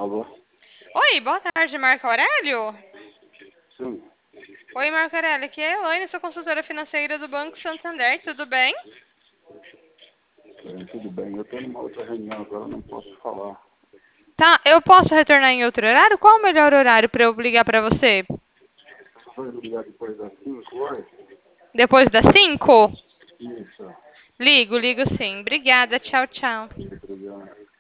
Alô? Oi, boa tarde, Marco Aurélio. Sim. Oi, Marco Aurélio, aqui é a Elaine, sou consultora financeira do Banco Santander, tudo bem? Tudo bem. Eu estou numa outra reunião agora, não posso falar. Tá, eu posso retornar em outro horário? Qual o melhor horário para eu ligar para você? Você vai ligar depois das 5 horas? Depois das 5? Isso. Ligo sim. Obrigada, tchau, tchau. Obrigado.